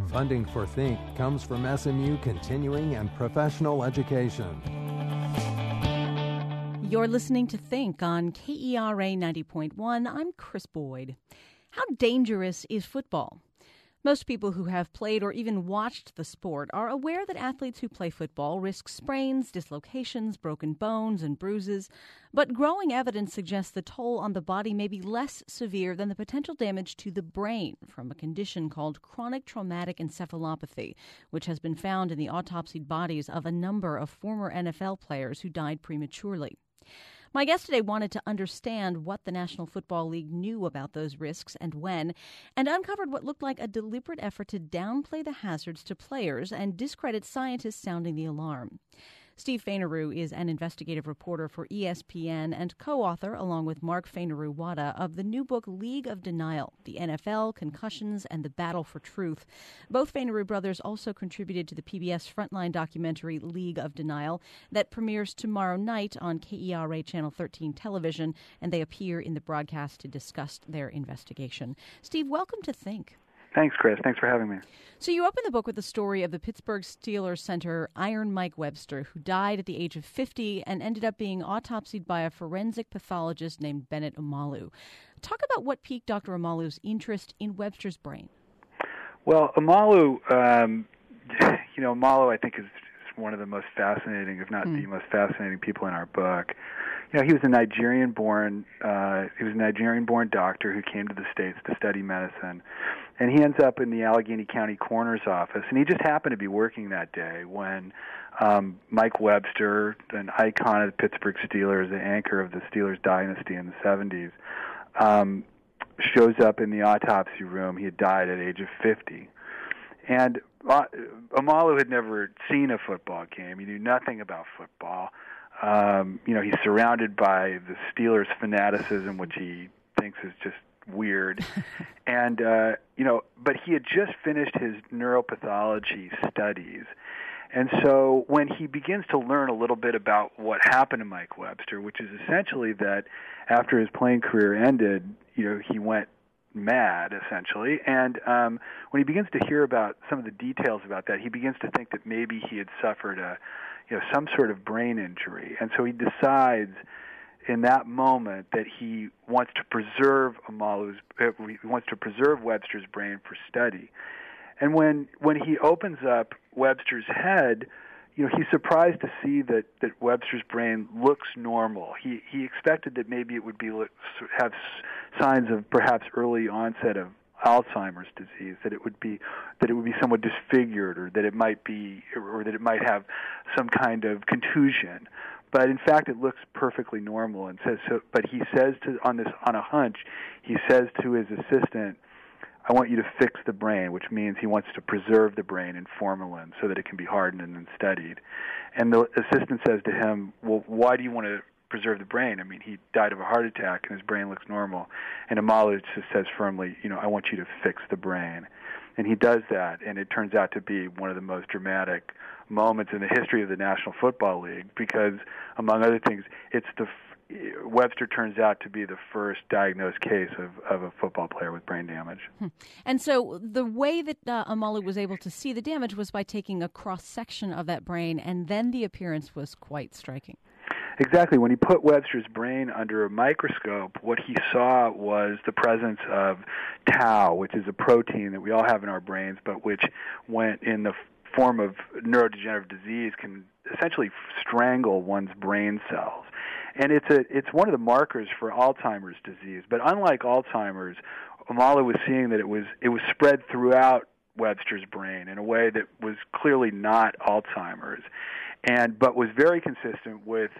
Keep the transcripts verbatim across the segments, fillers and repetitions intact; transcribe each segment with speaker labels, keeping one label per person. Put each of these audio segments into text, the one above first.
Speaker 1: Funding for Think comes from S M U Continuing and Professional Education.
Speaker 2: You're listening to Think on K E R A ninety point one. I'm Chris Boyd. How dangerous is football? Most people who have played or even watched the sport are aware that athletes who play football risk sprains, dislocations, broken bones, and bruises. But growing evidence suggests the toll on the body may be less severe than the potential damage to the brain from a condition called chronic traumatic encephalopathy, which has been found in the autopsied bodies of a number of former N F L players who died prematurely. My guest today wanted to understand what the National Football League knew about those risks and when, and uncovered what looked like a deliberate effort to downplay the hazards to players and discredit scientists sounding the alarm. Steve Fainaru is an investigative reporter for E S P N and co-author, along with Mark Fainaru-Wada, of the new book League of Denial, The N F L, Concussions, and the Battle for Truth. Both Fainaru brothers also contributed to the P B S Frontline documentary League of Denial that premieres tomorrow night on K E R A Channel thirteen television, and they appear in the broadcast to discuss their investigation. Steve, welcome to Think.
Speaker 3: Thanks, Chris. Thanks for having me.
Speaker 2: So you open the book with the story of the Pittsburgh Steelers center Iron Mike Webster, who died at the age of fifty and ended up being autopsied by a forensic pathologist named Bennett Omalu. Talk about what piqued Doctor Omalu's interest in Webster's brain.
Speaker 3: Well, Omalu, um, you know, Omalu I think is one of the most fascinating, if not mm. the most fascinating people in our book. You know, he was a Nigerian-born uh, he was a Nigerian-born doctor who came to the States to study medicine, and he ends up in the Allegheny County coroner's office. And he just happened to be working that day when um, Mike Webster, an icon of the Pittsburgh Steelers, the anchor of the Steelers dynasty in the seventies, um, shows up in the autopsy room. He had died at the age of fifty, and uh, Omalu had never seen a football game. He knew nothing about football. Um, you know, he's surrounded by the Steelers fanaticism, which he thinks is just weird. and, uh, you know, but he had just finished his neuropathology studies. And so when he begins to learn a little bit about what happened to Mike Webster, which is essentially that after his playing career ended, you know, he went mad, essentially. And um, when he begins to hear about some of the details about that, he begins to think that maybe he had suffered a you know, some sort of brain injury. And so he decides in that moment that he wants to preserve Omalu's, uh, he wants to preserve Webster's brain for study. And when when he opens up Webster's head, you know, he's surprised to see that, that Webster's brain looks normal. He he expected that maybe it would be have signs of perhaps early onset of Alzheimer's disease, that it would be that it would be somewhat disfigured, or that it might be, or that it might have some kind of contusion. But in fact, it looks perfectly normal. And says so. But he says to on this on a hunch, he says to his assistant, "I want you to fix the brain," which means he wants to preserve the brain in formalin so that it can be hardened and then studied. And the assistant says to him, "Well, why do you want to preserve the brain? I mean, he died of a heart attack and his brain looks normal." And Omalu just says firmly, you know, "I want you to fix the brain." And he does that, and it turns out to be one of the most dramatic moments in the history of the National Football League because, among other things, it's the Webster turns out to be the first diagnosed case of, of a football player with brain damage.
Speaker 2: Hmm. And so the way that uh, Omalu was able to see the damage was by taking a cross-section of that brain, and then the appearance was quite striking.
Speaker 3: Exactly. When he put Webster's brain under a microscope, what he saw was the presence of tau, which is a protein that we all have in our brains, but which, when in the form of neurodegenerative disease, can essentially strangle one's brain cells. And it's a it's one of the markers for Alzheimer's disease. But unlike Alzheimer's, Omalu was seeing that it was it was spread throughout Webster's brain in a way that was clearly not Alzheimer's, and but was very consistent with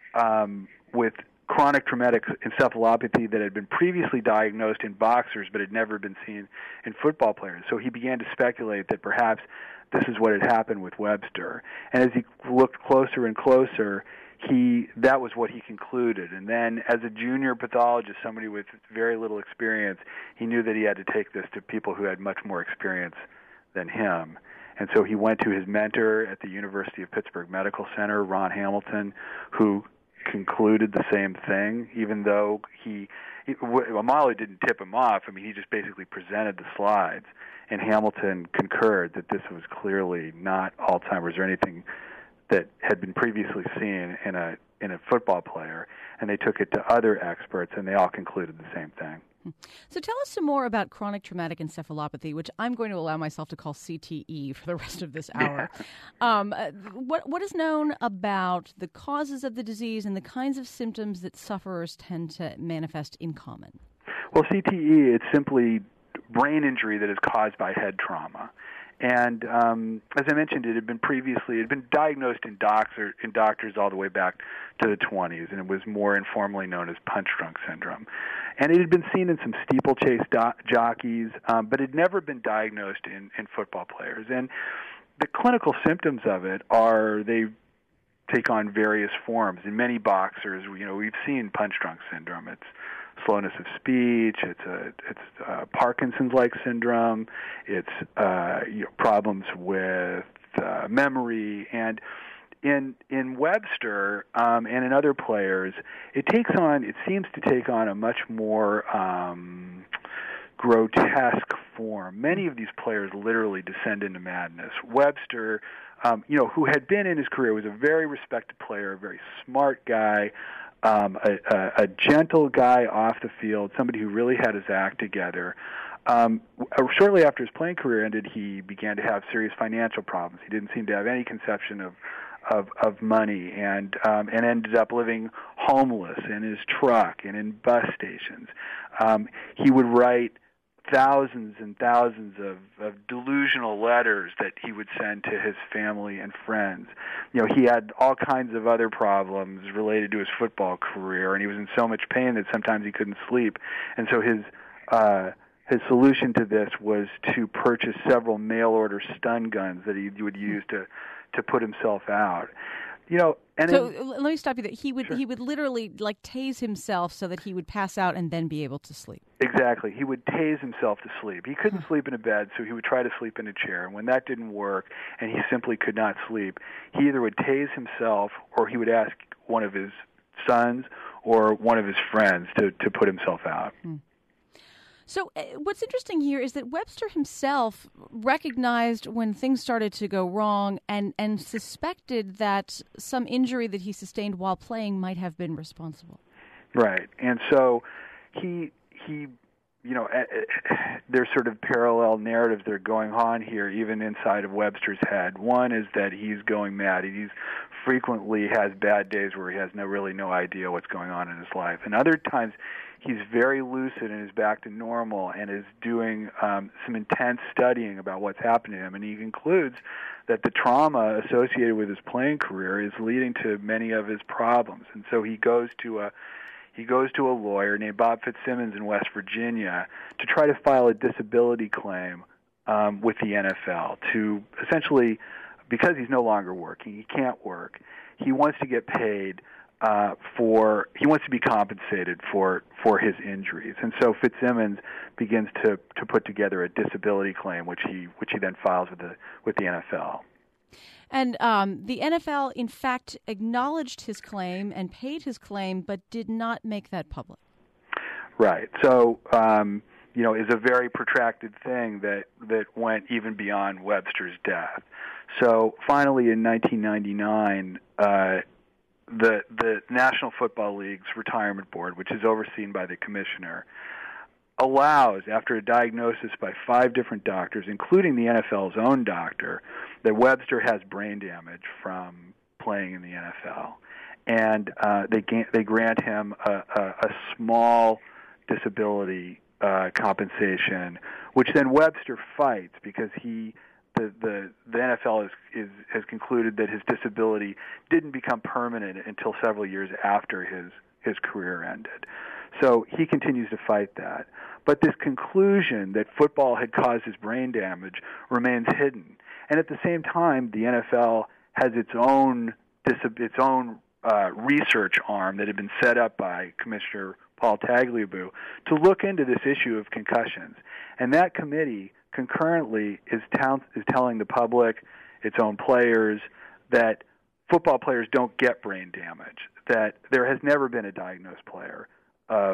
Speaker 3: um, with chronic traumatic encephalopathy that had been previously diagnosed in boxers but had never been seen in football players. So he began to speculate that perhaps this is what had happened with Webster. And as he looked closer and closer, he that was what he concluded. And then as a junior pathologist, somebody with very little experience, he knew that he had to take this to people who had much more experience than him. And so he went to his mentor at the University of Pittsburgh Medical Center, Ron Hamilton, who concluded the same thing, even though he, he Omalu didn't tip him off. I mean, he just basically presented the slides. and Hamilton concurred that this was clearly not Alzheimer's or anything that had been previously seen in a in a football player, and they took it to other experts, and they all concluded the same thing.
Speaker 2: So tell us some more about chronic traumatic encephalopathy, which I'm going to allow myself to call C T E for the rest of this hour. um, uh, what what is known about the causes of the disease and the kinds of symptoms that sufferers tend to manifest in common?
Speaker 3: Well, C T E, it's simply brain injury that is caused by head trauma. And um, as I mentioned, it had been previously, it had been diagnosed in, doctor, in doctors all the way back to the twenties, and it was more informally known as punch-drunk syndrome. And it had been seen in some steeplechase do- jockeys, um, but it had never been diagnosed in, in football players. And the clinical symptoms of it are they take on various forms. In many boxers, you know, we've seen punch-drunk syndrome. It's slowness of speech. It's a it's a Parkinson's-like syndrome. It's uh, you know, problems with uh, memory. And in in Webster um, and in other players, it takes on. It seems to take on a much more um, grotesque form. Many of these players literally descend into madness. Webster, um, you know, who had been in his career, was a very respected player, a very smart guy. Um, a, a, a gentle guy off the field, somebody who really had his act together. Um, shortly after his playing career ended, he began to have serious financial problems. He didn't seem to have any conception of of, of money, and um, and ended up living homeless in his truck and in bus stations. Um, he would write thousands and thousands of, of delusional letters that he would send to his family and friends. You know, he had all kinds of other problems related to his football career, and he was in so much pain that sometimes he couldn't sleep. And so his uh, his solution to this was to purchase several mail-order stun guns that he would use to to put himself out. You know, and
Speaker 2: so
Speaker 3: in,
Speaker 2: let me stop you there. He would
Speaker 3: sure.
Speaker 2: he would literally like tase himself so that he would pass out and then be able to sleep.
Speaker 3: Exactly. He would tase himself to sleep. He couldn't sleep in a bed, so he would try to sleep in a chair. And when that didn't work and he simply could not sleep, he either would tase himself or he would ask one of his sons or one of his friends to, to put himself out.
Speaker 2: Hmm. So uh, what's interesting here is that Webster himself recognized when things started to go wrong and, and suspected that some injury that he sustained while playing might have been responsible.
Speaker 3: Right. And so he, he you know, uh, there's sort of parallel narratives that are going on here, even inside of Webster's head. One is that he's going mad. He's frequently has bad days where he has no really no idea what's going on in his life. And other times he's very lucid and is back to normal and is doing um, some intense studying about what's happened to him. And he concludes that the trauma associated with his playing career is leading to many of his problems. And so he goes to a he goes to a lawyer named Bob Fitzsimmons in West Virginia to try to file a disability claim um, with the N F L to essentially, because he's no longer working, he can't work, he wants to get paid Uh, for he wants to be compensated for, for his injuries, and so Fitzsimmons begins to, to put together a disability claim, which he which he then files with the with the N F L.
Speaker 2: And um, the N F L, in fact, acknowledged his claim and paid his claim, but did not make that public.
Speaker 3: Right. So um, you know, is a very protracted thing that that went even beyond Webster's death. So finally, in nineteen ninety-nine. Uh, The the National Football League's retirement board, which is overseen by the commissioner, allows, after a diagnosis by five different doctors, including the N F L's own doctor, that Webster has brain damage from playing in the N F L, and uh, they ga- they grant him a, a, a small disability uh, compensation, which then Webster fights because he. The, the the N F L is, is has concluded that his disability didn't become permanent until several years after his, his career ended. So he continues to fight that. But this conclusion that football had caused his brain damage remains hidden. And at the same time, the N F L has its own its own uh, research arm that had been set up by Commissioner Paul Tagliabue to look into this issue of concussions. And that committee concurrently is, town, is telling the public, its own players, that football players don't get brain damage, that there has never been a diagnosed player of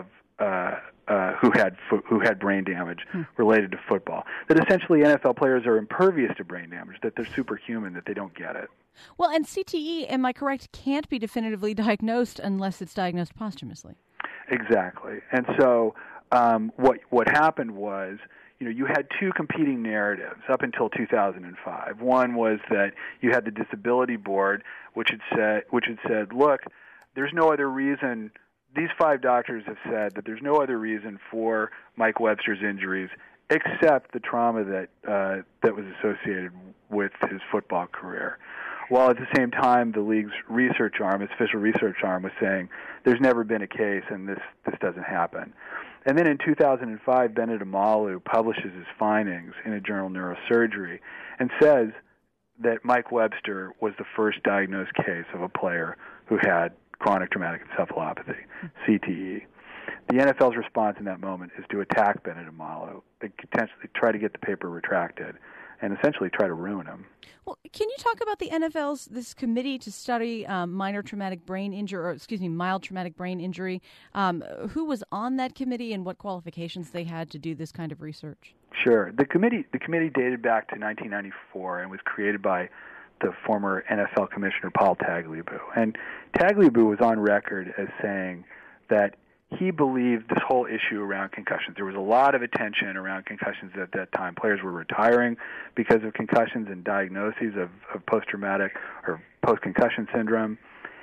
Speaker 3: uh, uh, who had fo- who had brain damage
Speaker 2: hmm.
Speaker 3: related to football. That essentially N F L players are impervious to brain damage, that they're superhuman, that they don't get it.
Speaker 2: Well, and C T E, am I correct, can't be definitively diagnosed unless it's diagnosed posthumously.
Speaker 3: Exactly. And so um, what what happened was, you know, you had two competing narratives up until two thousand five. One was that you had the Disability Board, which had said, which had said, look, there's no other reason. These five doctors have said that there's no other reason for Mike Webster's injuries except the trauma that uh, that was associated with his football career. While at the same time, the league's research arm, its official research arm, was saying there's never been a case and this, this doesn't happen. And then in two thousand five, Bennett Omalu publishes his findings in a journal, Neurosurgery, and says that Mike Webster was the first diagnosed case of a player who had chronic traumatic encephalopathy, C T E. The N F L's response in that moment is to attack Bennett Omalu, potentially try to get the paper retracted, and essentially try to ruin him.
Speaker 2: Well, can you talk about the N F L's, this committee to study um, minor traumatic brain injury, or excuse me, mild traumatic brain injury? Um, who was on that committee and what qualifications they had to do this kind of research?
Speaker 3: Sure. The committee, the committee dated back to nineteen ninety-four and was created by the former N F L Commissioner Paul Tagliabue. And Tagliabue was on record as saying that he believed this whole issue around concussions. There was a lot of attention around concussions at that time. Players were retiring because of concussions and diagnoses of, of post-traumatic or post-concussion syndrome.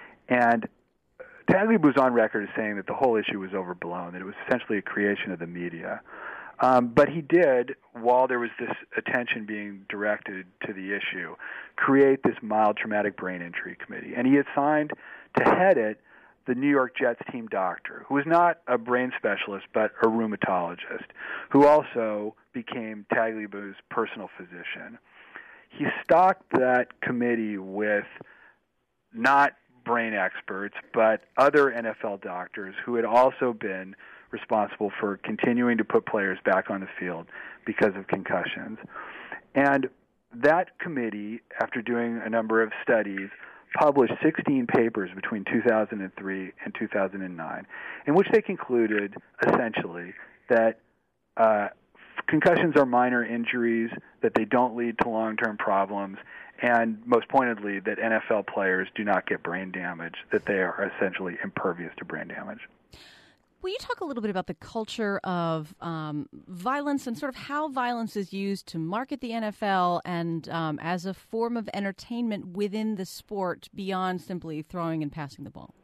Speaker 3: And Tagliabue was on record as saying that the whole issue was overblown, that it was essentially a creation of the media. Um, but he did, while there was this attention being directed to the issue, create this mild traumatic brain injury committee. And he assigned to head it the New York Jets team doctor, who was not a brain specialist but a rheumatologist, who also became Tagliabue's personal physician. He stocked that committee with not brain experts, but other N F L doctors who had also been responsible for continuing to put players back on the field because of concussions. And that committee, after doing a number of studies, published sixteen papers between two thousand three and two thousand nine, in which they concluded, essentially, that uh, concussions are minor injuries, that they don't lead to long-term problems, and most pointedly, that N F L players do not get brain damage, that they are essentially impervious to brain damage.
Speaker 2: Will you talk a little bit about the culture of um, violence and sort of how violence is used to market the N F L and um, as a form of entertainment within the sport beyond simply throwing and passing the ball?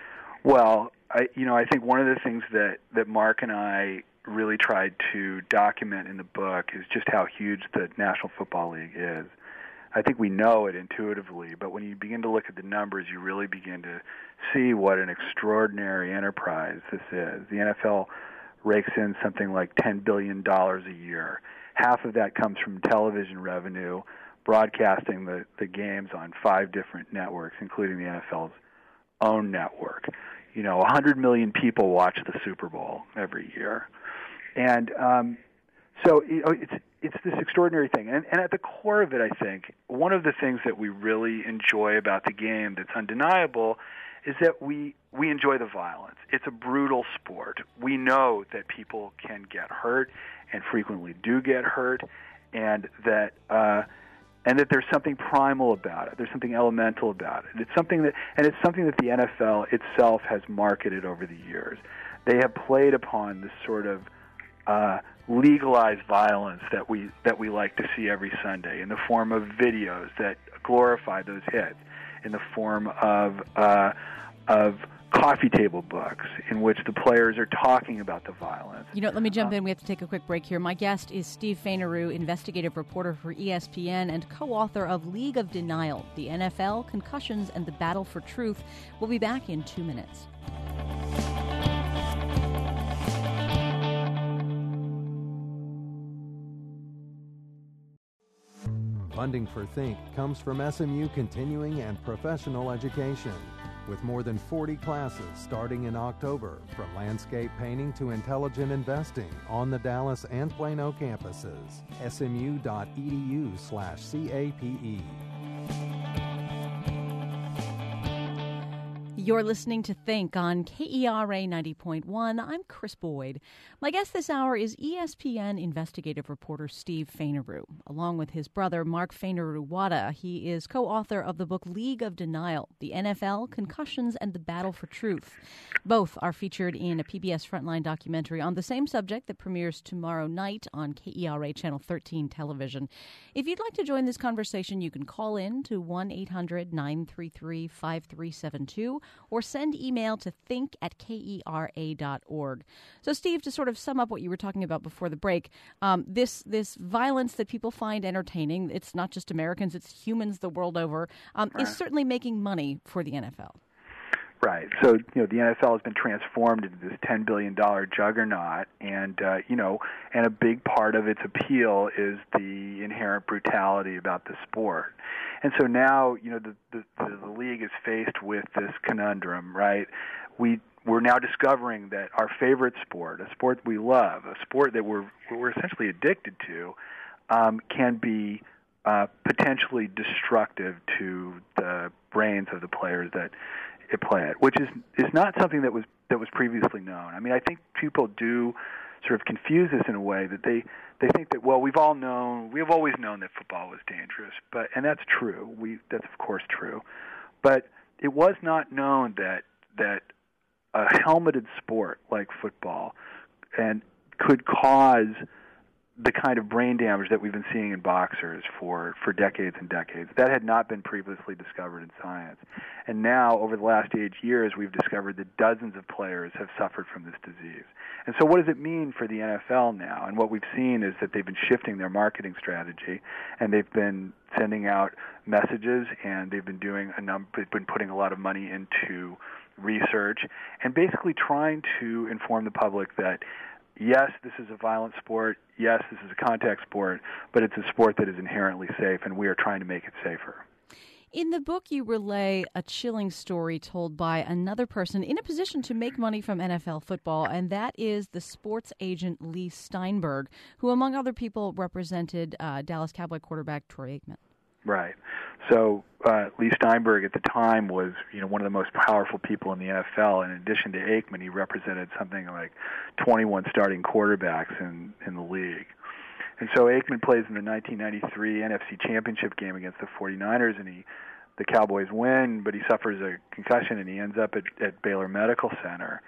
Speaker 3: Well, I, you know, I think one of the things that, that Mark and I really tried to document in the book is just how huge the National Football League is. I think we know it intuitively, but when you begin to look at the numbers, you really begin to see what an extraordinary enterprise this is. The N F L rakes in something like ten billion dollars a year. Half of that comes from television revenue, broadcasting the, the games on five different networks, including the N F L's own network. You know, one hundred million people watch the Super Bowl every year. And um, so you know, it's it's this extraordinary thing. And, and at the core of it, I think, one of the things that we really enjoy about the game that's undeniable is that we, we enjoy the violence. It's a brutal sport. We know that people can get hurt and frequently do get hurt, and that uh, and that there's something primal about it. There's something elemental about it. It's something that, and it's something that the N F L itself has marketed over the years. They have played upon this sort of uh, legalized violence that we that we like to see every Sunday in the form of videos that glorify those hits, in the form of uh, of coffee table books in which the players are talking about the violence.
Speaker 2: You know, let me jump um, in. We have to take a quick break here. My guest is Steve Fainaru, investigative reporter for E S P N and co-author of League of Denial, the N F L, Concussions, and the Battle for Truth. We'll be back in two minutes.
Speaker 1: Funding for Think comes from S M U Continuing and Professional Education, with more than forty classes starting in October, from landscape painting to intelligent investing on the Dallas and Plano campuses. S M U dot E D U slash C A P E.
Speaker 2: You're listening to Think on K E R A ninety point one. I'm Chris Boyd. My guest this hour is E S P N investigative reporter Steve Fainaru. Along with his brother, Mark Fainaru-Wada, he is co-author of the book League of Denial, The N F L, Concussions, and the Battle for Truth. Both are featured in a P B S Frontline documentary on the same subject that premieres tomorrow night on K E R A Channel thirteen television. If you'd like to join this conversation, you can call in to one eight hundred nine three three five three seven two or send email to think at K E R A dot org. So, Steve, to sort of sum up what you were talking about before the break, um, this this violence that people find entertaining, it's not just Americans, it's humans the world over, um, right. is certainly making money for the N F L.
Speaker 3: Right. So, you know, the N F L has been transformed into this ten billion dollars juggernaut, and, uh, you know, and a big part of its appeal is the inherent brutality about the sport. And so now, you know, the, the, the league is faced with this conundrum, right? We, we're now discovering that our favorite sport, a sport we love, a sport that we're, we're essentially addicted to, um, can be uh, potentially destructive to the brains of the players that play it, which is is not something that was that was previously known. I mean, I think people do sort of confuse this in a way that they they think that, well, we've all known, we've always known that football was dangerous, but and that's true. We that's of course true, but it was not known that that a helmeted sport like football and could cause the kind of brain damage that we've been seeing in boxers for, for decades and decades. That had not been previously discovered in science. And now, over the last eight years, we've discovered that dozens of players have suffered from this disease. And so what does it mean for the N F L now? And what we've seen is that they've been shifting their marketing strategy, and they've been sending out messages, and they've been doing a number, they've been putting a lot of money into research, and basically trying to inform the public that yes, this is a violent sport. Yes, this is a contact sport, but it's a sport that is inherently safe, and we are trying to make it safer.
Speaker 2: In the book, you relay a chilling story told by another person in a position to make money from N F L football, and that is the sports agent Leigh Steinberg, who, among other people, represented uh, Dallas Cowboy quarterback Troy Aikman.
Speaker 3: Right. So uh, Leigh Steinberg at the time was, you know, one of the most powerful people in the N F L. In addition to Aikman, he represented something like twenty-one starting quarterbacks in, in the league. And so Aikman plays in the nineteen ninety-three N F C Championship game against the forty-niners, and he, the Cowboys win, but he suffers a concussion, and he ends up at, at Baylor Medical Center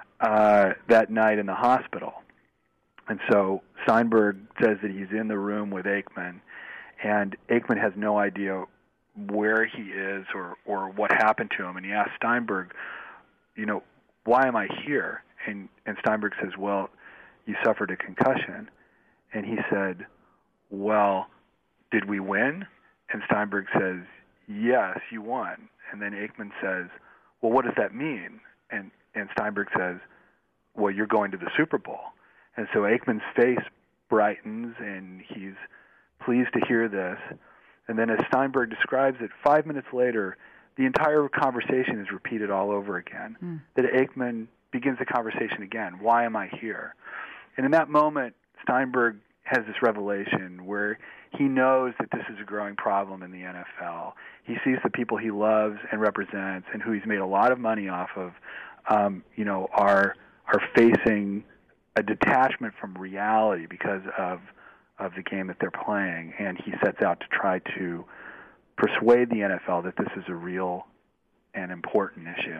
Speaker 3: uh, that night in the hospital. And so Steinberg says that he's in the room with Aikman, and Aikman has no idea where he is or, or what happened to him. And he asks Steinberg, you know, why am I here? And, and Steinberg says, well, you suffered a concussion. And he said, well, did we win? And Steinberg says, yes, you won. And then Aikman says, well, what does that mean? And, and Steinberg says, well, you're going to the Super Bowl. And so Aikman's face brightens, and he's pleased to hear this. And then as Steinberg describes it, five minutes later, the entire conversation is repeated all over again. Mm. That Aikman begins the conversation again. Why am I here? And in that moment, Steinberg has this revelation where he knows that this is a growing problem in the N F L. He sees the people he loves and represents and who he's made a lot of money off of, um, you know, are are facing a detachment from reality because of of the game that they're playing, and he sets out to try to persuade the N F L that this is a real and important issue.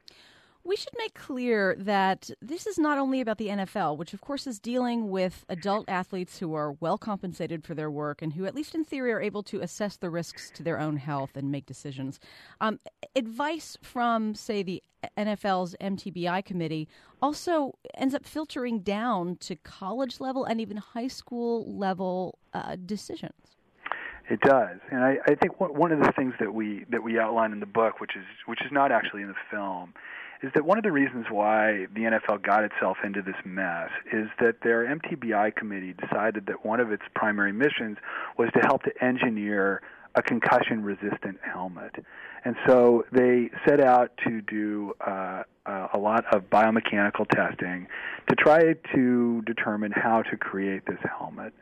Speaker 2: We should make clear that this is not only about the N F L, which of course is dealing with adult athletes who are well compensated for their work and who, at least in theory, are able to assess the risks to their own health and make decisions. Um, advice from, say, the N F L's M T B I committee also ends up filtering down to college level and even high school level uh, decisions.
Speaker 3: It does, and I, I think one of the things that we that we outline in the book, which is which is not actually in the film, is that one of the reasons why the N F L got itself into this mess is that their M T B I committee decided that one of its primary missions was to help to engineer a concussion-resistant helmet. And so they set out to do uh, uh, a lot of biomechanical testing to try to determine how to create this helmet.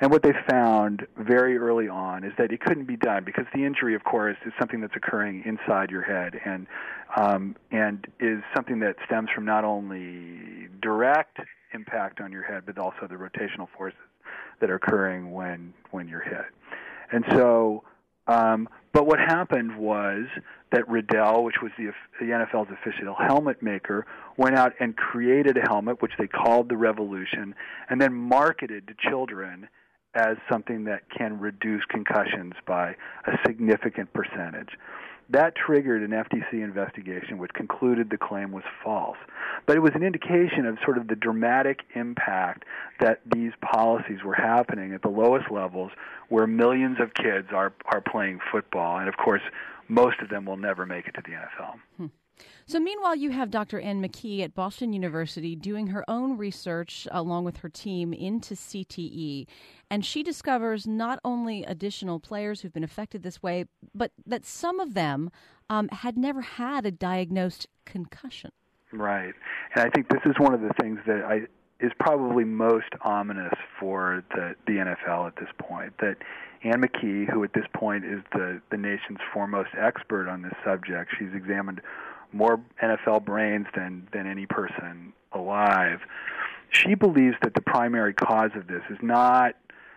Speaker 3: And what they found very early on is that it couldn't be done because the injury, of course, is something that's occurring inside your head and um, and is something that stems from not only direct impact on your head, but also the rotational forces that are occurring when when you're hit. And so, um, but what happened was that Riddell, which was the, the N F L's official helmet maker, went out and created a helmet, which they called the Revolution, and then marketed to children as something that can reduce concussions by a significant percentage. That triggered an F T C investigation which concluded the claim was false. But it was an indication of sort of the dramatic impact that these policies were happening at the lowest levels where millions of kids are, are playing football. And, of course, most of them will never make it to the N F L.
Speaker 2: Hmm. So meanwhile, you have Doctor Anne McKee at Boston University doing her own research along with her team into C T E. And she discovers not only additional players who've been affected this way, but that some of them um, had never had a diagnosed concussion.
Speaker 3: Right. And I think this is one of the things that I is probably most ominous for the, the N F L at this point, that Anne McKee, who at this point is the, the nation's foremost expert on this subject, she's examined more N F L brains than, than any person alive. She believes that the primary cause of this is not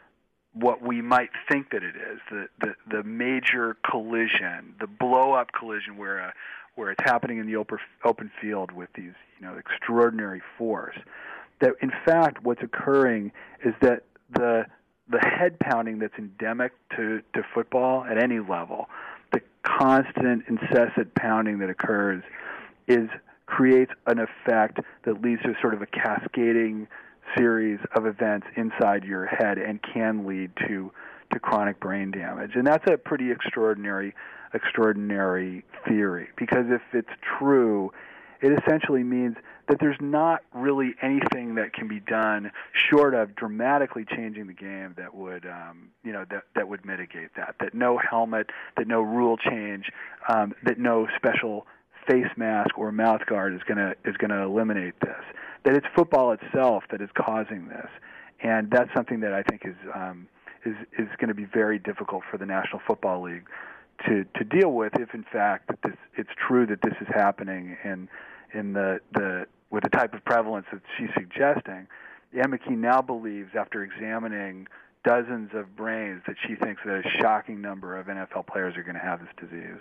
Speaker 3: what we might think that it is, the, the, the major collision, the blow-up collision where a, where it's happening in the open, open field with these, you know, extraordinary force. That, in fact, what's occurring is that the the head pounding that's endemic to, to football at any level, the constant, incessant pounding that occurs, is creates an effect that leads to sort of a cascading series of events inside your head and can lead to to chronic brain damage. And that's a pretty extraordinary, extraordinary theory, because if it's true, it essentially means that there's not really anything that can be done short of dramatically changing the game that would, um, you know, that that would mitigate that. That no helmet, that no rule change, um, that no special face mask or mouth guard is going to is going to eliminate this. That it's football itself that is causing this, and that's something that I think is um, is is going to be very difficult for the National Football League to to deal with if, in fact, that this it's true that this is happening in in the the with the type of prevalence that she's suggesting. Anne McKee now believes, after examining dozens of brains, that she thinks that a shocking number of N F L players are going to have this disease.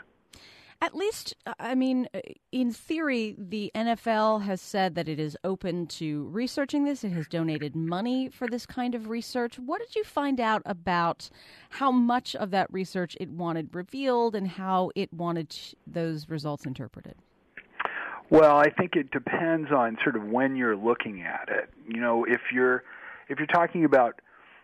Speaker 2: At least, I mean, in theory, the N F L has said that it is open to researching this. It has donated money for this kind of research. What did you find out about how much of that research it wanted revealed and how it wanted those results interpreted?
Speaker 3: Well, I think it depends on sort of when you're looking at it. You know, if you're if you're talking about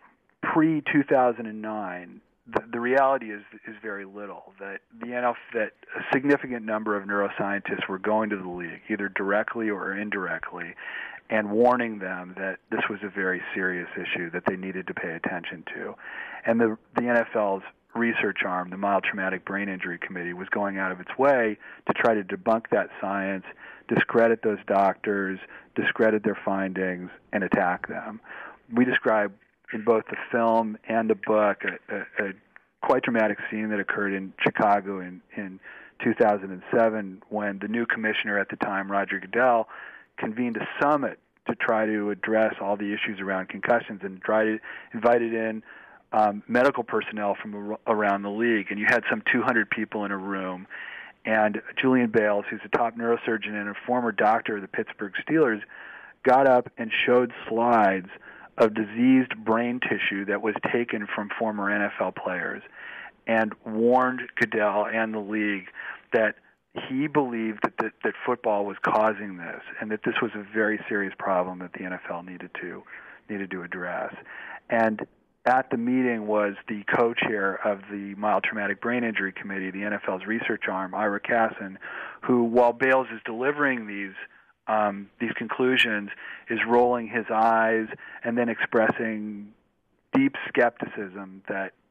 Speaker 3: pre two thousand nine, the, the reality is is very little. That the N F L, that a significant number of neuroscientists were going to the league, either directly or indirectly, and warning them that this was a very serious issue that they needed to pay attention to. And the the N F L's research arm, the Mild Traumatic Brain Injury Committee, was going out of its way to try to debunk that science, discredit those doctors, discredit their findings, and attack them. We describe in both the film and the book a, a, a quite dramatic scene that occurred in Chicago in, in two thousand seven when the new commissioner at the time, Roger Goodell, convened a summit to try to address all the issues around concussions and tried to invited in Um, medical personnel from ar- around the league, and you had some two hundred people in a room, and Julian Bales, who's a top neurosurgeon and a former doctor of the Pittsburgh Steelers, got up and showed slides of diseased brain tissue that was taken from former N F L players and warned Goodell and the league that he believed that, that, that football was causing this and that this was a very serious problem that the N F L needed to needed to address. And at the meeting was the co-chair of the Mild Traumatic Brain Injury Committee, the N F L's research arm, Ira Kassan, who, while Bales is delivering these um, these conclusions, is rolling his eyes and then expressing deep skepticism that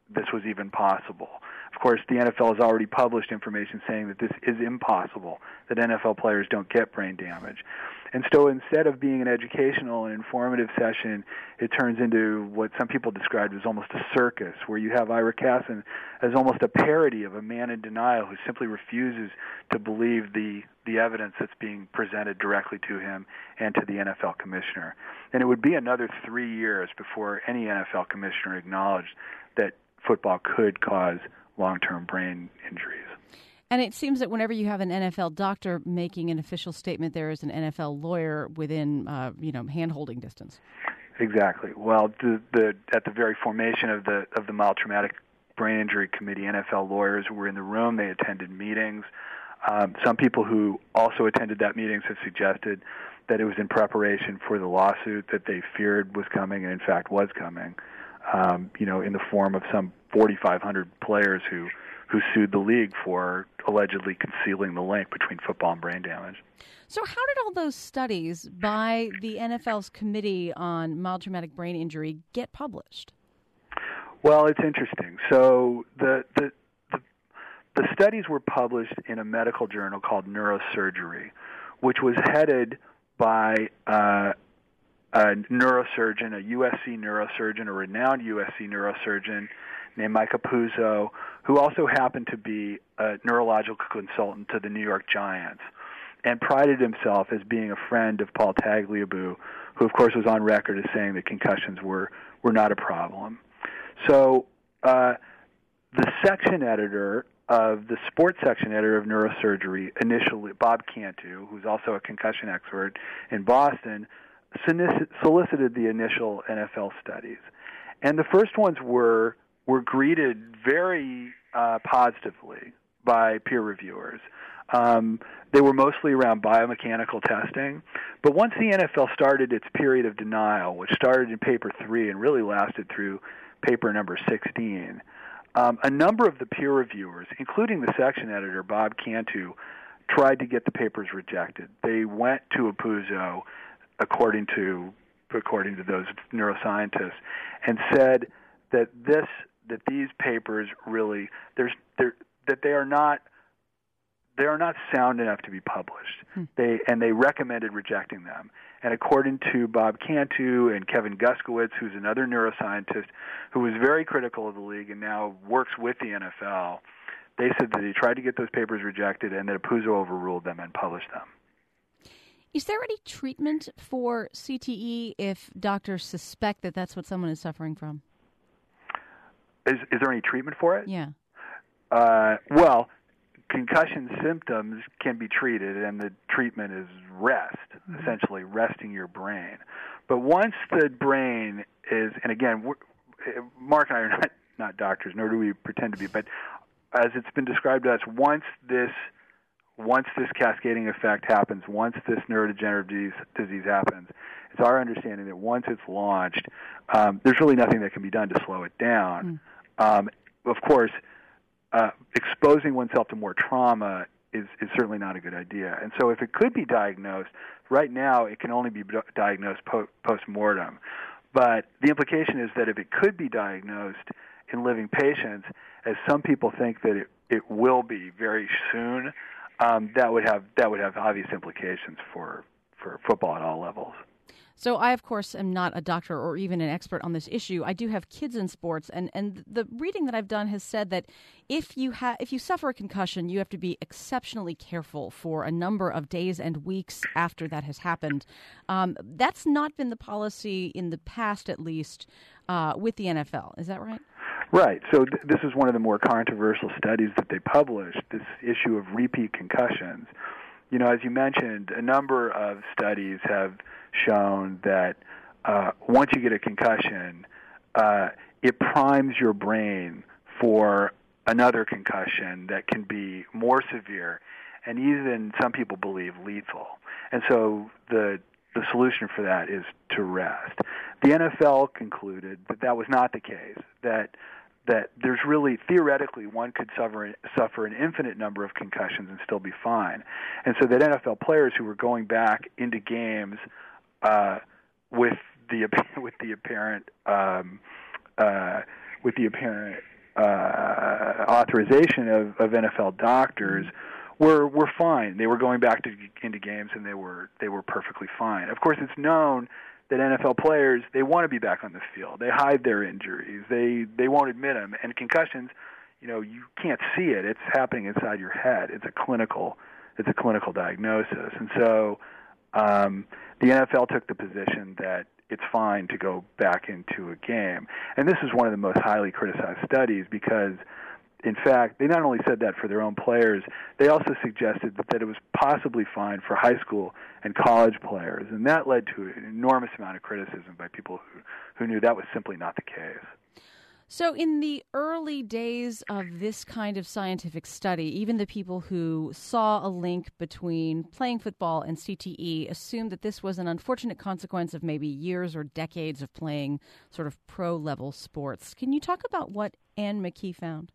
Speaker 3: this was even possible. Of course, the N F L has already published information saying that this is impossible, that N F L players don't get brain damage. And so instead of being an educational and informative session, it turns into what some people described as almost a circus, where you have Ira Kassan as almost a parody of a man in denial who simply refuses to believe the, the evidence that's being presented directly to him and to the N F L commissioner. And it would be another three years before any N F L commissioner acknowledged that football could cause long-term brain injuries.
Speaker 2: And it seems that whenever you have an N F L doctor making an official statement, there is an N F L lawyer within, uh, you know, hand-holding distance.
Speaker 3: Exactly. Well, the, the, at the very formation of the of the Mild Traumatic Brain Injury Committee, N F L lawyers were in the room. They attended meetings. Um, some people who also attended that meetings have suggested that it was in preparation for the lawsuit that they feared was coming, and in fact was coming. Um, you know, in the form of some forty-five hundred players who. who sued the league for allegedly concealing the link between football and brain damage.
Speaker 2: So how did all those studies by the N F L's Committee on Mild Traumatic Brain Injury get published?
Speaker 3: Well, it's interesting. So the the the, the studies were published in a medical journal called Neurosurgery, which was headed by uh, a neurosurgeon, a U S C neurosurgeon, a renowned U S C neurosurgeon named Micah Puzo, who also happened to be a neurological consultant to the New York Giants, and prided himself as being a friend of Paul Tagliabue, who, of course, was on record as saying that concussions were, were not a problem. So uh, the section editor of the sports section editor of Neurosurgery, initially Bob Cantu, who's also a concussion expert in Boston, solicited the initial N F L studies. And the first ones were were greeted very uh, positively by peer reviewers. Um, they were mostly around biomechanical testing. But once the N F L started its period of denial, which started in paper three and really lasted through paper number sixteen, um, a number of the peer reviewers, including the section editor, Bob Cantu, tried to get the papers rejected. They went to Apuzzo, according to according to those neuroscientists, and said that this that these papers really there's there that they are not they are not sound enough to be published. Hmm. They and they recommended rejecting them. And according to Bob Cantu and Kevin Guskowitz, who's another neuroscientist who was very critical of the league and now works with the N F L, they said that he tried to get those papers rejected and that Apuzzo overruled them and published them.
Speaker 2: Is there any treatment for C T E if doctors suspect that that's what someone is suffering from?
Speaker 3: Is, is there any treatment for it?
Speaker 2: Yeah.
Speaker 3: Uh, well, concussion symptoms can be treated, and the treatment is rest, mm-hmm. essentially resting your brain. But once the brain is, and again, we're, Mark and I are not, not doctors, nor do we pretend to be, but as it's been described to us, once this once this cascading effect happens, once this neurodegenerative disease, disease happens, it's our understanding that once it's launched, um, there's really nothing that can be done to slow it down. Mm. Um, of course, uh, exposing oneself to more trauma is, is certainly not a good idea. And so if it could be diagnosed, right now it can only be diagnosed po- post-mortem. But the implication is that if it could be diagnosed in living patients, as some people think that it, it will be very soon, um, that would have that would have obvious implications for, for football at all levels.
Speaker 2: So I, of course, am not a doctor or even an expert on this issue. I do have kids in sports, and, and the reading that I've done has said that if you ha- if you suffer a concussion, you have to be exceptionally careful for a number of days and weeks after that has happened. Um, that's not been the policy in the past, at least, uh, with the N F L. Is that right?
Speaker 3: Right. So th- this is one of the more controversial studies that they published, this issue of repeat concussions. You know, as you mentioned, a number of studies have shown that uh, once you get a concussion, uh, it primes your brain for another concussion that can be more severe and even, some people believe, lethal. And so the the solution for that is to rest. The N F L concluded that that was not the case, that that there's really, theoretically, one could suffer, suffer an infinite number of concussions and still be fine. And so that N F L players who were going back into games uh, with the with the apparent um, uh, with the apparent uh, authorization of, of N F L doctors were were fine. They were going back to into games, and they were they were perfectly fine. Of course, it's known that N F L players, they want to be back on the field. They hide their injuries. They they won't admit them. And concussions, you know, you can't see it. It's happening inside your head. It's a clinical it's a clinical diagnosis. And so um, the N F L took the position that it's fine to go back into a game. And this is one of the most highly criticized studies because, in fact, they not only said that for their own players, they also suggested that it was possibly fine for high school and college players. And that led to an enormous amount of criticism by people who, who knew that was simply not the case.
Speaker 2: So in the early days of this kind of scientific study, even the people who saw a link between playing football and C T E assumed that this was an unfortunate consequence of maybe years or decades of playing sort of pro-level sports. Can you talk about what Anne McKee found?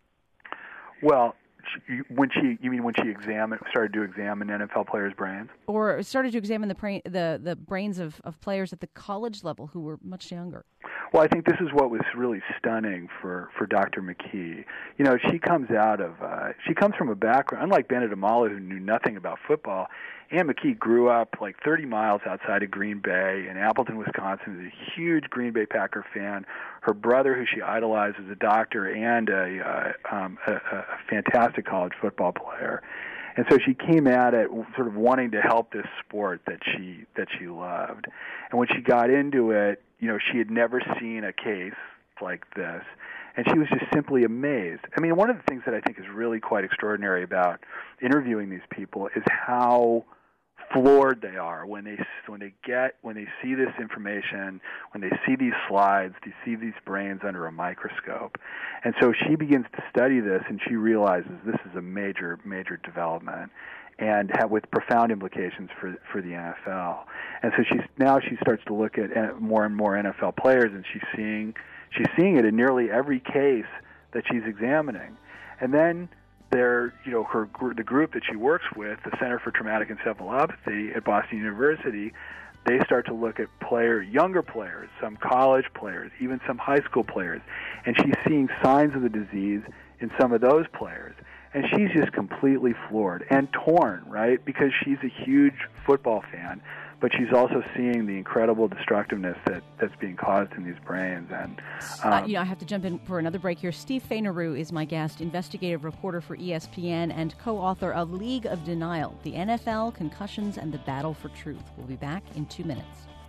Speaker 3: Well, she, when she, you mean when she examined, started to examine N F L players' brains?
Speaker 2: Or started to examine the pra- the, the brains of, of players at the college level who were much younger?
Speaker 3: Well, I think this is what was really stunning for, for Doctor McKee. You know, she comes out of, uh, she comes from a background, unlike Benedict Omalu, who knew nothing about football. Anne McKee grew up like thirty miles outside of Green Bay in Appleton, Wisconsin, was a huge Green Bay Packer fan. Her brother, who she idolized, is a doctor and a, uh, um, a, a fantastic college football player. And so she came at it sort of wanting to help this sport that she that she loved. And when she got into it, you know, she had never seen a case like this, and she was just simply amazed. I mean, one of the things that I think is really quite extraordinary about interviewing these people is how floored they are when they when they get when they see this information, when they see these slides, they see these brains under a microscope. And so she begins to study this, and she realizes this is a major major development, and have, with profound implications for for the N F L. And so she's now she starts to look at more and more N F L players, and she's seeing she's seeing it in nearly every case that she's examining. And then there, you know, her the group that she works with, the Center for Traumatic Encephalopathy at Boston University, they start to look at player, younger players, some college players, even some high school players, and she's seeing signs of the disease in some of those players. And she's just completely floored and torn, right? Because she's a huge football fan, but she's also seeing the incredible destructiveness that, that's being caused in these brains. And um,
Speaker 2: uh, you know, I have to jump in for another break here. Steve Fainaru is my guest, investigative reporter for E S P N and co-author of League of Denial, the N F L, Concussions, and the Battle for Truth. We'll be back in two minutes.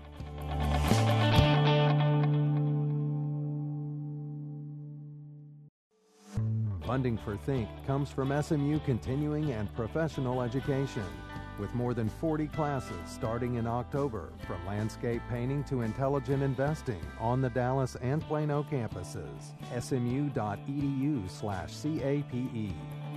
Speaker 1: Funding for Think comes from S M U Continuing and Professional Education. With more than forty classes starting in October, from landscape painting to intelligent investing on the Dallas and Plano campuses. S M U dot E D U slash C A P E.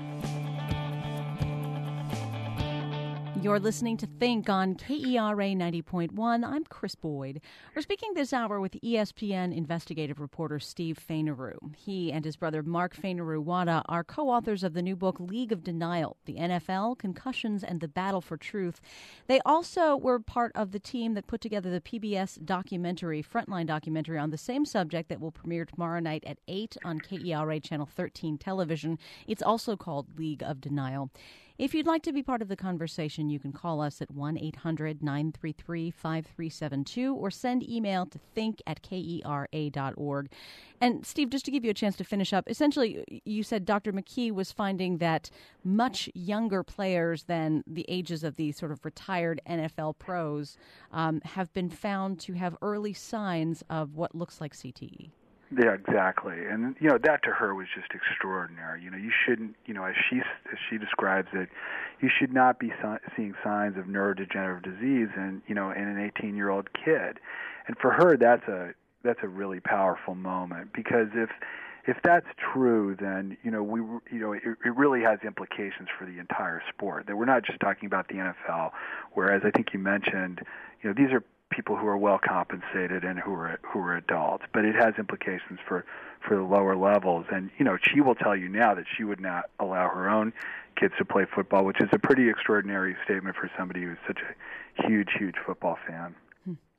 Speaker 2: You're listening to Think on K E R A ninety point one. I'm Chris Boyd. We're speaking this hour with E S P N investigative reporter Steve Fainaru. He and his brother Mark Fainaru-Wada are co-authors of the new book League of Denial, the N F L, Concussions, and the Battle for Truth. They also were part of the team that put together the P B S documentary, Frontline documentary, on the same subject that will premiere tomorrow night at eight on K E R A Channel thirteen television. It's also called League of Denial. If you'd like to be part of the conversation, you can call us at one eight hundred nine three three five three seven two or send email to think at K E R A dot org. And, Steve, just to give you a chance to finish up, essentially, you said Doctor McKee was finding that much younger players than the ages of the sort of retired N F L pros um, have been found to have early signs of what looks like C T E.
Speaker 3: Yeah, exactly. And, you know, that to her was just extraordinary. You know, you shouldn't, you know, as she, as she describes it, you should not be si- seeing signs of neurodegenerative disease in, you know, in an eighteen-year-old kid. And for her, that's a, that's a really powerful moment, because if, if that's true, then, you know, we, you know, it, it really has implications for the entire sport. That we're not just talking about the N F L, whereas I think you mentioned, you know, these are people who are well compensated and who are who are adults, but it has implications for, for the lower levels. And, you know, she will tell you now that she would not allow her own kids to play football, which is a pretty extraordinary statement for somebody who's such a huge, huge football fan.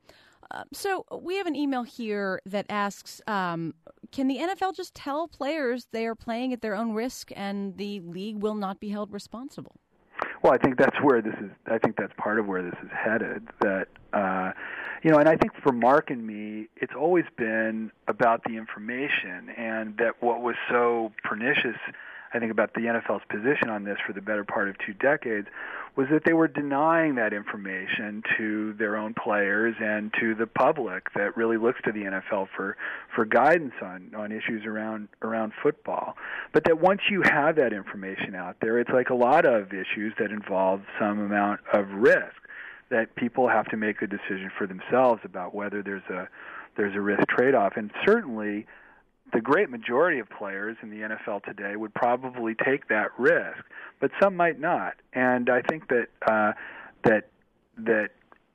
Speaker 2: Uh, so we have an email here that asks, um, can the N F L just tell players they are playing at their own risk and the league will not be held responsible?
Speaker 3: Well, I think that's where this is. I think that's part of where this is headed. That uh, you know, and I think for Mark and me, it's always been about the information, and that what was so pernicious, I think, about the N F L's position on this for the better part of two decades was that they were denying that information to their own players and to the public that really looks to the N F L for, for guidance on, on issues around around football. But that once you have that information out there, it's like a lot of issues that involve some amount of risk, that people have to make a decision for themselves about whether there's a there's a risk trade-off. And certainly the great majority of players in the N F L today would probably take that risk, but some might not. And I think that uh, that that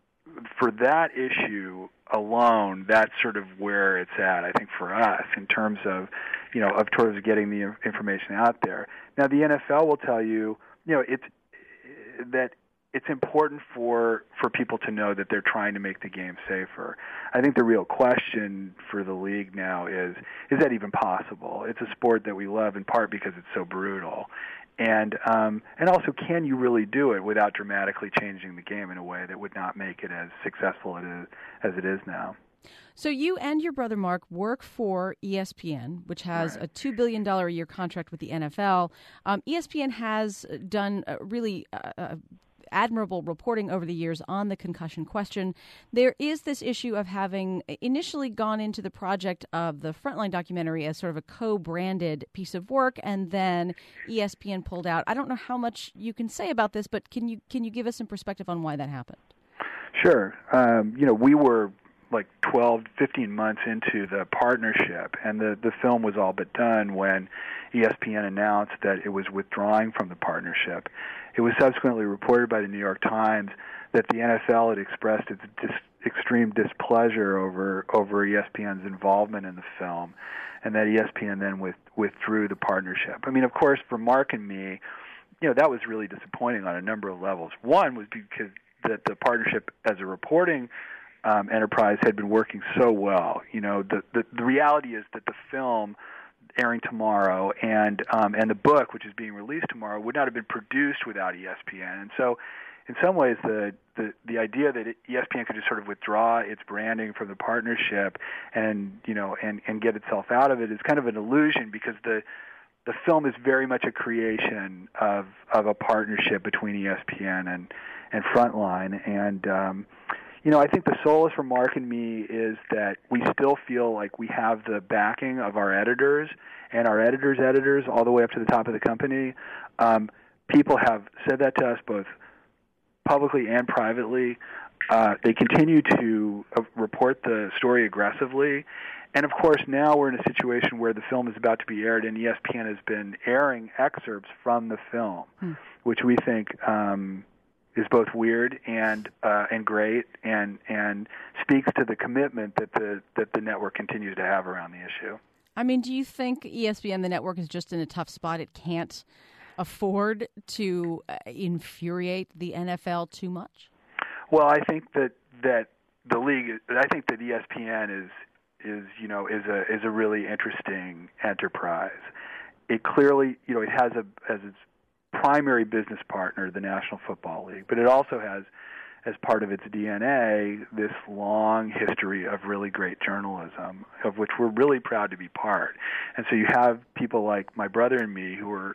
Speaker 3: for that issue alone, that's sort of where it's at. I think for us, in terms of you know of towards getting the information out there. Now, the N F L will tell you, you know, it's that. It's important for, for people to know that they're trying to make the game safer. I think the real question for the league now is, is that even possible? It's a sport that we love in part because it's so brutal. And um, and also, can you really do it without dramatically changing the game in a way that would not make it as successful it is, as it is now?
Speaker 2: So you and your brother Mark work for E S P N, which has
Speaker 3: right.
Speaker 2: a two billion dollars a year contract with the N F L. Um, E S P N has done a really uh, admirable reporting over the years on the concussion question. There is this issue of having initially gone into the project of the Frontline documentary as sort of a co-branded piece of work, and then E S P N pulled out. I don't know how much you can say about this, but can you can you give us some perspective on why that happened?
Speaker 3: Sure. Um, you know, we were like twelve, fifteen months into the partnership, and the, the film was all but done when E S P N announced that it was withdrawing from the partnership. It was subsequently reported by the New York Times that the N F L had expressed its dis- extreme displeasure over over E S P N's involvement in the film, and that E S P N then with, withdrew the partnership. I mean, of course, for Mark and me, you know, that was really disappointing on a number of levels. One was because that the partnership as a reporting um, enterprise had been working so well. You know, the, the the reality is that the film airing tomorrow and um, and the book, which is being released tomorrow, would not have been produced without E S P N. And so, in some ways, the the, the idea that E S P N could just sort of withdraw its branding from the partnership and you know and, and get itself out of it is kind of an illusion, because the the film is very much a creation of of a partnership between E S P N and and Frontline. And um, you know, I think the solace for Mark and me is that we still feel like we have the backing of our editors and our editors' editors all the way up to the top of the company. Um, people have said that to us both publicly and privately. Uh, they continue to uh, report the story aggressively. And, of course, now we're in a situation where the film is about to be aired, and E S P N has been airing excerpts from the film, hmm. which we think um, is both weird and uh, and great, and and speaks to the commitment that the that the network continues to have around the issue.
Speaker 2: I mean, do you think E S P N, the network, is just in a tough spot? It can't afford to uh, infuriate the N F L too much?
Speaker 3: Well, I think that that the league, I think that E S P N is is you know is a is a really interesting enterprise. It clearly, you know, it has a as its primary business partner the National Football League, but it also has, as part of its D N A, this long history of really great journalism, of which we're really proud to be part. And so you have people like my brother and me who are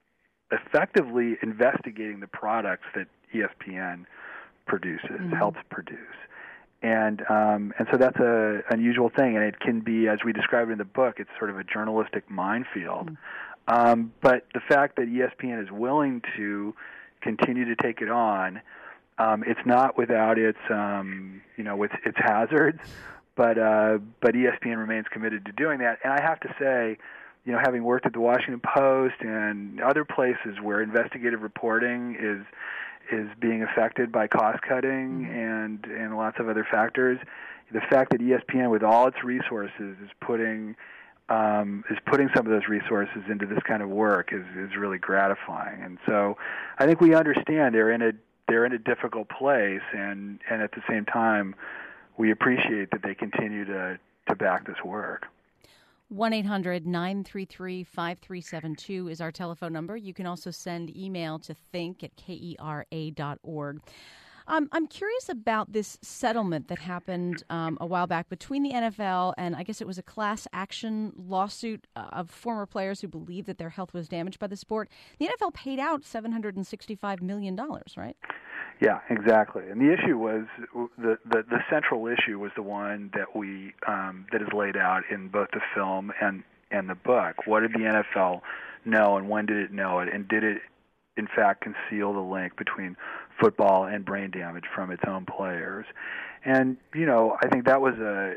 Speaker 3: effectively investigating the products that E S P N produces, mm-hmm. helps produce. And um, and so that's a unusual thing, and it can be, as we describe it in the book, it's sort of a journalistic minefield. Mm-hmm. Um, but the fact that E S P N is willing to continue to take it on, um, it's not without its, um, you know, its, its hazards. But uh, but E S P N remains committed to doing that. And I have to say, you know, having worked at the Washington Post and other places where investigative reporting is is being affected by cost cutting mm-hmm. and and lots of other factors, the fact that E S P N, with all its resources, is putting Um, is putting some of those resources into this kind of work is, is really gratifying. And so I think we understand they're in a they're in a difficult place, and, and at the same time we appreciate that they continue to, to back this work.
Speaker 2: one eight hundred nine three three five three seven two is our telephone number. You can also send email to think at kera dot org. Um, I'm curious about this settlement that happened um, a while back between the N F L and I guess it was a class action lawsuit of former players who believed that their health was damaged by the sport. The N F L paid out seven hundred sixty-five million dollars, right?
Speaker 3: Yeah, exactly. And the issue was the, the, the central issue was the one that we um, that is laid out in both the film and and the book. What did the N F L know, and when did it know it, and did it in fact conceal the link between football and brain damage from its own players? And you know, I think that was a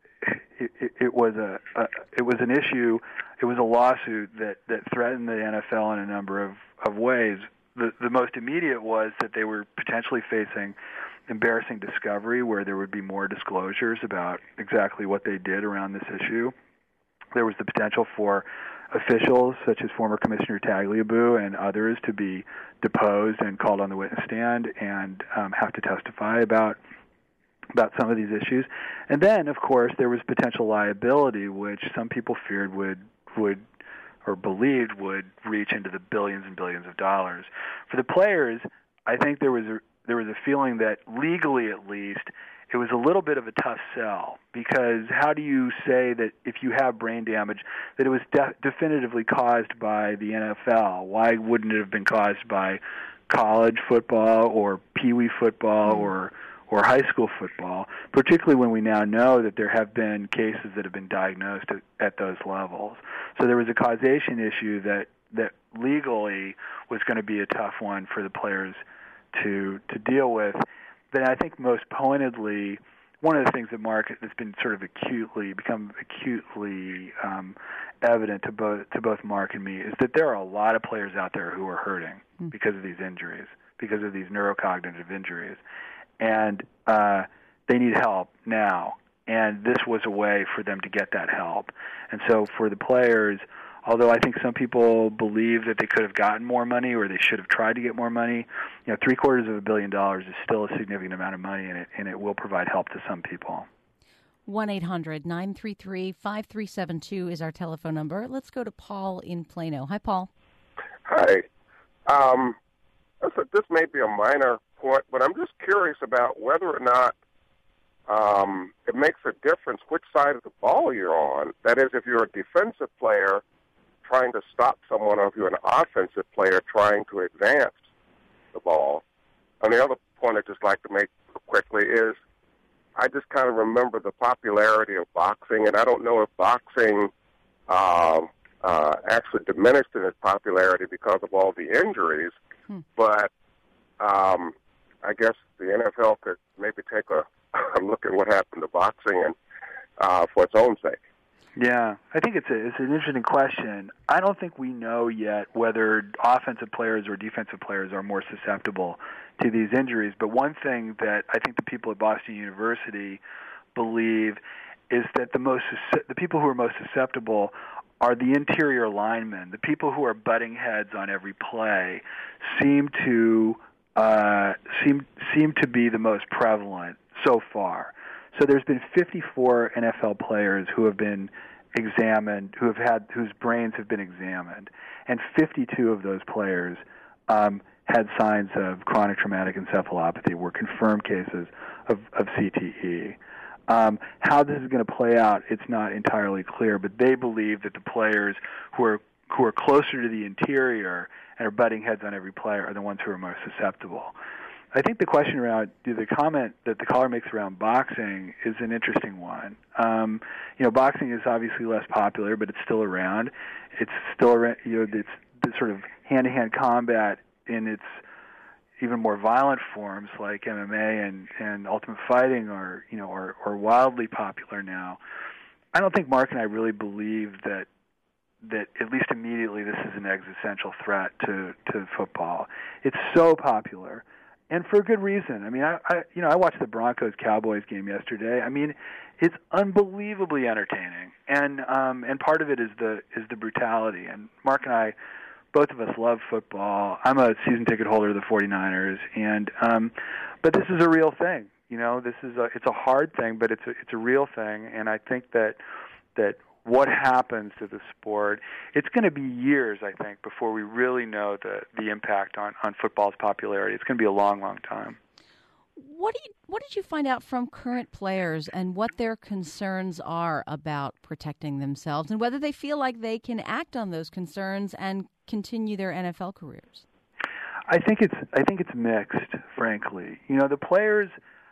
Speaker 3: it, it, it was a, a it was an issue. It was a lawsuit that that threatened the N F L in a number of of ways. The, the most immediate was that they were potentially facing embarrassing discovery where there would be more disclosures about exactly what they did around this issue. There was the potential for officials such as former Commissioner Tagliabue and others to be deposed and called on the witness stand and um, have to testify about about some of these issues. And then, of course, there was potential liability, which some people feared would would or believed would reach into the billions and billions of dollars. For the players, I think there was a, there was a feeling that legally at least it was a little bit of a tough sell, because how do you say that if you have brain damage that it was de- definitively caused by the N F L? Why wouldn't it have been caused by college football or peewee football or or high school football, particularly when we now know that there have been cases that have been diagnosed at, at those levels. So there was a causation issue that, that legally was going to be a tough one for the players to to deal with. Then I think most pointedly, one of the things that Mark that's been sort of acutely become acutely um, evident to both to both Mark and me is that there are a lot of players out there who are hurting mm. because of these injuries, because of these neurocognitive injuries. And uh, they need help now, and this was a way for them to get that help. And so for the players, although I think some people believe that they could have gotten more money or they should have tried to get more money, you know, three quarters of a billion dollars is still a significant amount of money, and it, and it will provide help to some people.
Speaker 2: one eight hundred nine three three five three seven two is our telephone number. Let's go to Paul in Plano. Hi, Paul.
Speaker 4: Hi. Um, this may be a minor point, but I'm just curious about whether or not um, it makes a difference which side of the ball you're on. That is, if you're a defensive player trying to stop someone, or if you're an offensive player trying to advance the ball. And the other point I'd just like to make quickly is I just kind of remember the popularity of boxing, and I don't know if boxing uh, uh, actually diminished in its popularity because of all the injuries, hmm. but um, I guess the N F L could maybe take a, a look at what happened to boxing and uh, for its own sake.
Speaker 3: Yeah, I think it's a, it's an interesting question. I don't think we know yet whether offensive players or defensive players are more susceptible to these injuries. But one thing that I think the people at Boston University believe is that the most the people who are most susceptible are the interior linemen. The people who are butting heads on every play seem to uh, seem seem to be the most prevalent so far. So there's been fifty-four N F L players who have been examined, who have had whose brains have been examined, and fifty-two of those players um, had signs of chronic traumatic encephalopathy, were confirmed cases of, of C T E. Um, how this is going to play out, it's not entirely clear, but they believe that the players who are who are closer to the interior and are butting heads on every player are the ones who are most susceptible. I think the question around the comment that the caller makes around boxing is an interesting one. Um, you know, boxing is obviously less popular, but it's still around. It's still around. You know, it's the sort of hand-to-hand combat in its even more violent forms, like M M A and, and Ultimate Fighting, are you know are, are wildly popular now. I don't think Mark and I really believe that that at least immediately this is an existential threat to to football. It's so popular. And for a good reason. I mean, I, I you know I watched the Broncos-Cowboys game yesterday. I mean, it's unbelievably entertaining, and um, and part of it is the is the brutality. And Mark and I, both of us love football. I'm a season ticket holder of the forty-niners, and um, but this is a real thing. You know, this is a it's a hard thing, but it's a, it's a real thing, and I think that that what happens to the sport, it's going to be years, I think, before we really know the the impact on, on football's popularity. It's going to be a long, long time.
Speaker 2: What do you, what did you find out from current players and what their concerns are about protecting themselves and whether they feel like they can act on those concerns and continue their N F L careers?
Speaker 3: I think it's I think it's mixed, frankly. You know, the players,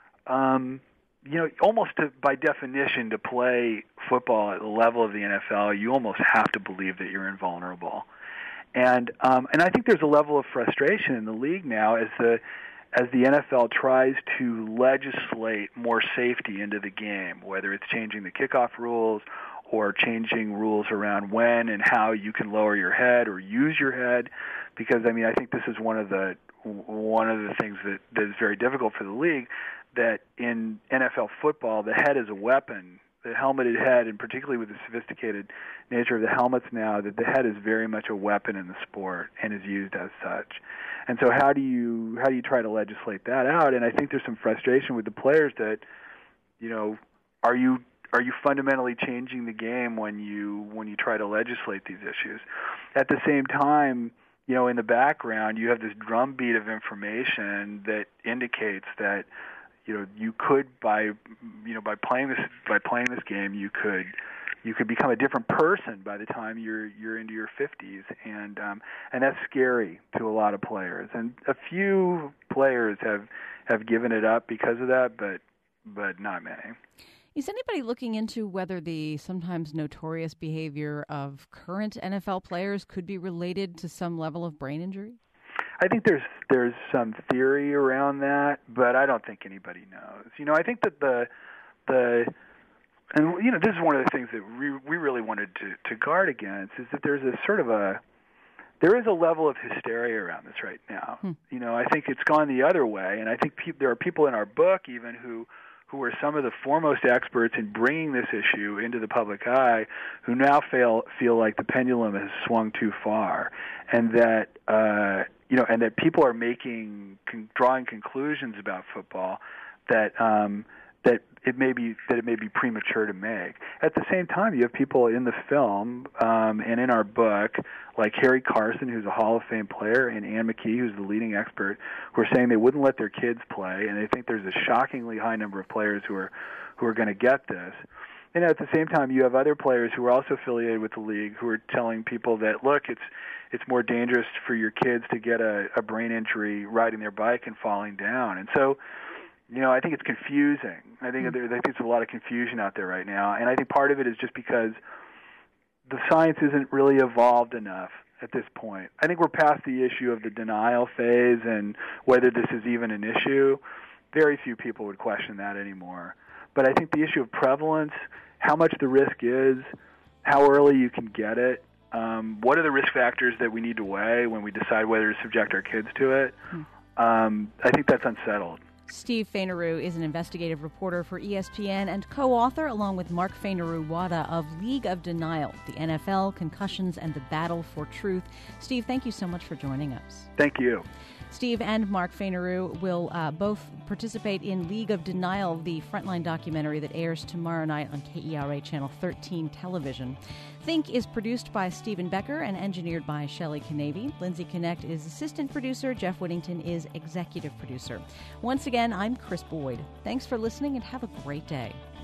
Speaker 3: um, you know, almost to, by definition, to play football at the level of the N F L, you almost have to believe that you're invulnerable. And um, and I think there's a level of frustration in the league now as the as the N F L tries to legislate more safety into the game, whether it's changing the kickoff rules or changing rules around when and how you can lower your head or use your head. Because, I mean, I think this is one of the one of the things that, that is very difficult for the league, that in N F L football, the head is a weapon. The helmeted head, and particularly with the sophisticated nature of the helmets now, that the head is very much a weapon in the sport and is used as such. And so how do you how do you try to legislate that out? And I think there's some frustration with the players that, you know, are you are you fundamentally changing the game when you when you try to legislate these issues? At the same time, you know, in the background, you have this drumbeat of information that indicates that, you know, you could by, you know, by playing this by playing this game, you could you could become a different person by the time you're you're into your fifties, and um, and that's scary to a lot of players. And a few players have have given it up because of that, but but not many.
Speaker 2: Is anybody looking into whether the sometimes notorious behavior of current N F L players could be related to some level of brain injury?
Speaker 3: I think there's there's some theory around that, but I don't think anybody knows. You know, I think that the the and you know, this is one of the things that we we really wanted to, to guard against, is that there's a sort of a there is a level of hysteria around this right now. Hmm. You know, I think it's gone the other way, and I think pe- there are people in our book even who who are some of the foremost experts in bringing this issue into the public eye, who now feel feel like the pendulum has swung too far, and that uh, you know, and that people are making con- drawing conclusions about football that um, that it may be that it may be premature to make. At the same time, you have people in the film um, and in our book, like Harry Carson, who's a Hall of Fame player, and Ann McKee, who's the leading expert, who are saying they wouldn't let their kids play, and they think there's a shockingly high number of players who are who are going to get this. And at the same time, you have other players who are also affiliated with the league who are telling people that, look, it's it's more dangerous for your kids to get a, a brain injury riding their bike and falling down. And so, you know, I think it's confusing. I think mm-hmm. there, I think there's a lot of confusion out there right now, and I think part of it is just because the science isn't really evolved enough at this point. I think we're past the issue of the denial phase and whether this is even an issue. Very few people would question that anymore. But I think the issue of prevalence, how much the risk is, how early you can get it, um, what are the risk factors that we need to weigh when we decide whether to subject our kids to it, mm. um, I think that's unsettled.
Speaker 2: Steve Fainaru is an investigative reporter for E S P N and co-author, along with Mark Fainaru-Wada, of League of Denial, the N F L, Concussions, and the Battle for Truth. Steve, thank you so much for joining us.
Speaker 3: Thank you.
Speaker 2: Steve and Mark Fainaru will uh, both participate in League of Denial, the Frontline documentary that airs tomorrow night on K E R A Channel thirteen television. Think is produced by Stephen Becker and engineered by Shelley Canavy. Lindsay Connect is assistant producer. Jeff Whittington is executive producer. Once again, I'm Chris Boyd. Thanks for listening and have a great day.